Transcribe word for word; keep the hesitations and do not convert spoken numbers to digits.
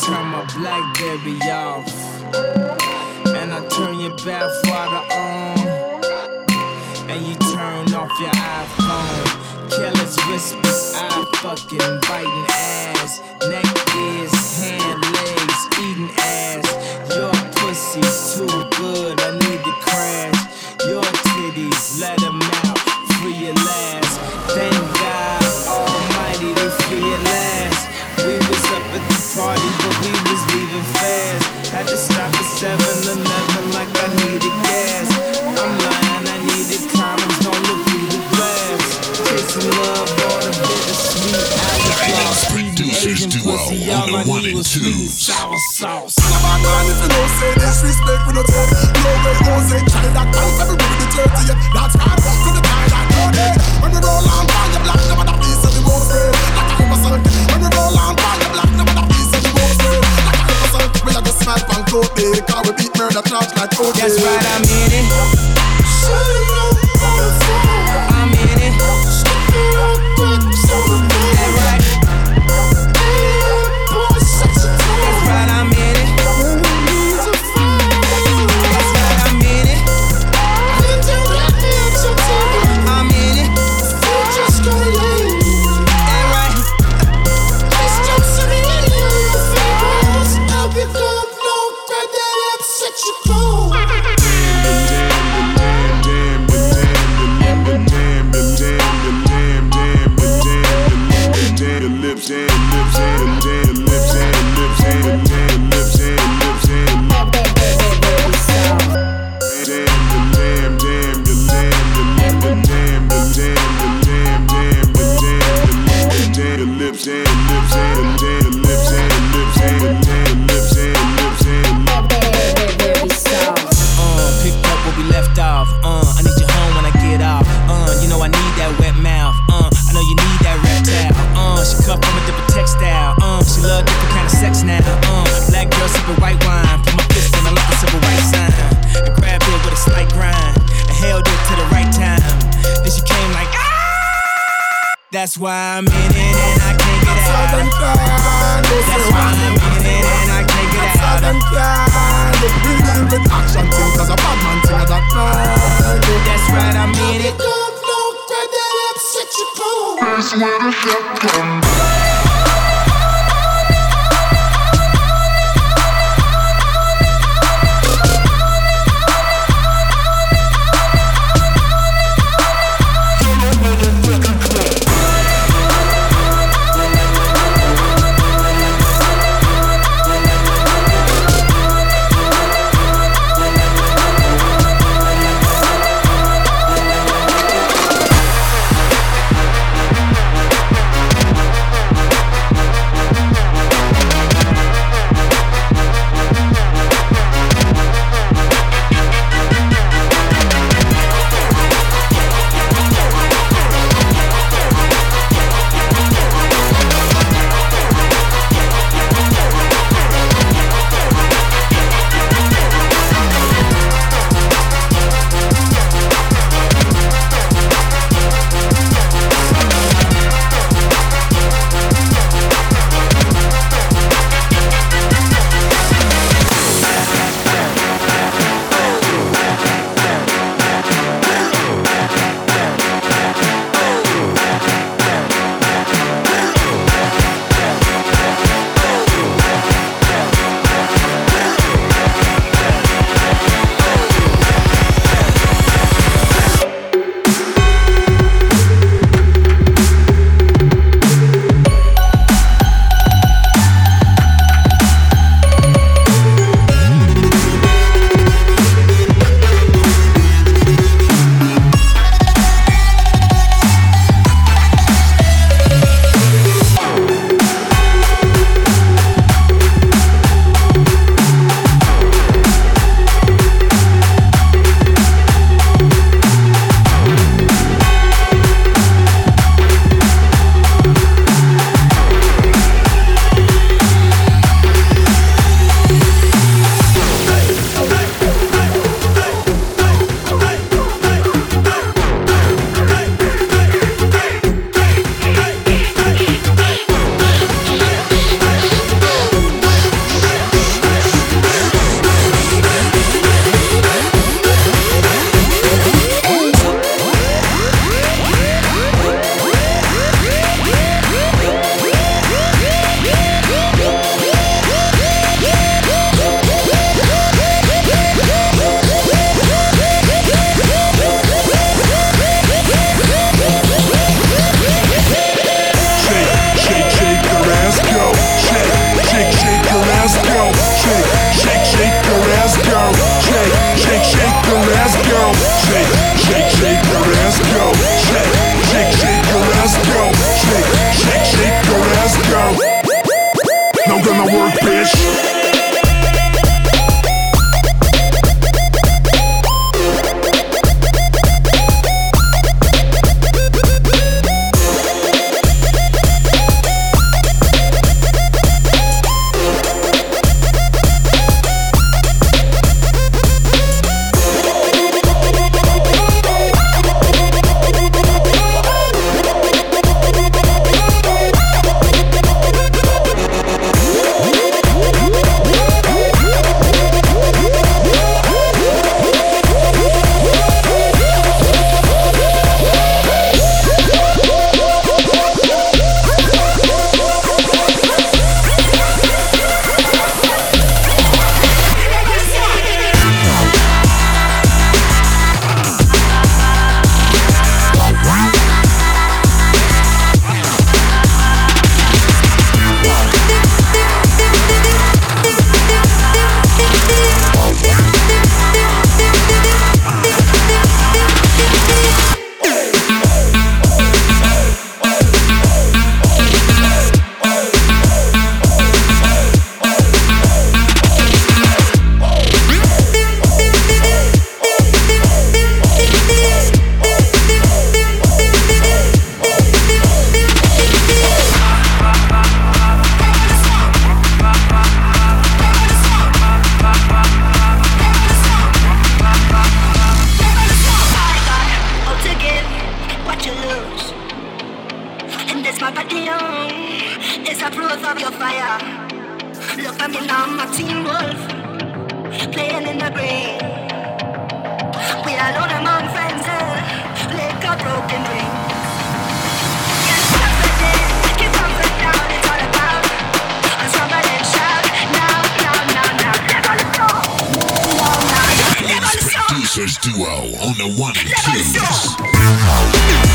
turn my BlackBerry off, and I turn your bath water on, and you turn off your iPhone. Careless whispers, I fucking biting ass. Neck, ears, hand, legs, eating ass. Your pussy's too good, I need to crash. Your titties, let them out, free your last. Thank God Almighty, they free your last. We was up at the party, but we was leaving fast. Had to stop at seven eleven like I needed gas. I'm lying, I needed condoms, don't look through the glass. Chasing love on a bittersweet hourglass. Producers Duo on the one and two. Sour sauce. All about man, if you don't say disrespect, we don't talk. No way, don't say child that comes every week with the dirty. That's hard work to the time that you're dead. When we roll on, find your black, never that piece of the most real. Like a hypocrite. When we roll on, find your black, never that piece of the most real. Like a hypocrite. We are just smack and coat day. Cause we beat murder charge like O J. That's right, I'm in it. I'm in it. That's right. That's right, I'm in it. That's right, I'm in it. I'm in it. That's right. That's why I'm in it and I can't get out. That's why I'm in it and I can't get out. We deal with action things as a bad man thing at that time. That's right, I'm in it. That's where the shit comes. And this my body on. It's a proof of your fire. Look at me now, my Teen Wolf, playing in the brain. We are alone among friends, uh, like a broken dream. Can't stop the day, keep on the down, it's all about. I'm somebody shout, now, now, now, now, never let go. Now, now, never let go. Producers duo on the one and Never let twos. go.